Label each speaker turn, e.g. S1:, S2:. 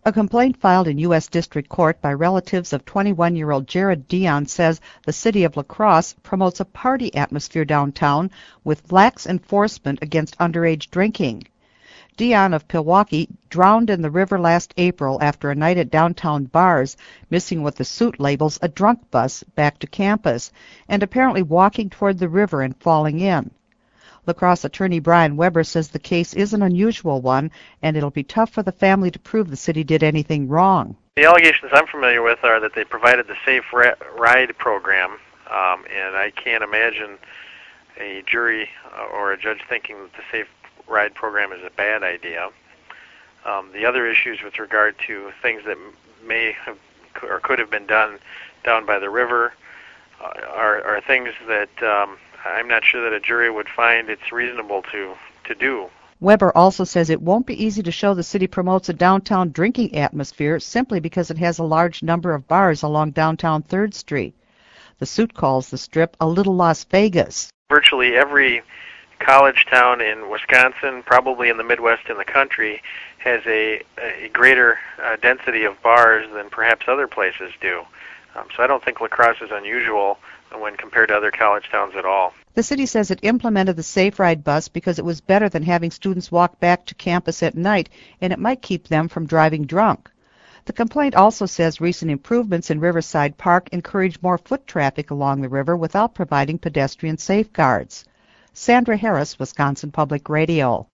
S1: A complaint filed in U.S. District Court by relatives of 21-year-old Jared Dion says the city of La Crosse promotes a party atmosphere downtown with lax enforcement against underage drinking. Dion of Pewaukee drowned in the river last April after a night at downtown bars, missing what the suit labels a drunk bus back to campus, and apparently walking toward the river and falling in. La Crosse attorney Brian Weber says the case is an unusual one, and it'll be tough for the family to prove the city did anything wrong.
S2: The allegations I'm familiar with are that they provided the Safe Ride program, and I can't imagine a jury or a judge thinking that the Safe Ride program is a bad idea. The other issues with regard to things that may have or could have been done down by the river are things that I'm not sure that a jury would find it's reasonable to do.
S1: Weber also says it won't be easy to show the city promotes a downtown drinking atmosphere simply because it has a large number of bars along downtown 3rd Street. The suit calls the Strip a little Las Vegas.
S2: Virtually every college town in Wisconsin, probably in the Midwest in the country, has a greater density of bars than perhaps other places do. So I don't think La Crosse is unusual when compared to other college towns at all.
S1: The city says it implemented the Safe Ride bus because it was better than having students walk back to campus at night, and it might keep them from driving drunk. The complaint also says recent improvements in Riverside Park encourage more foot traffic along the river without providing pedestrian safeguards. Sandra Harris, Wisconsin Public Radio.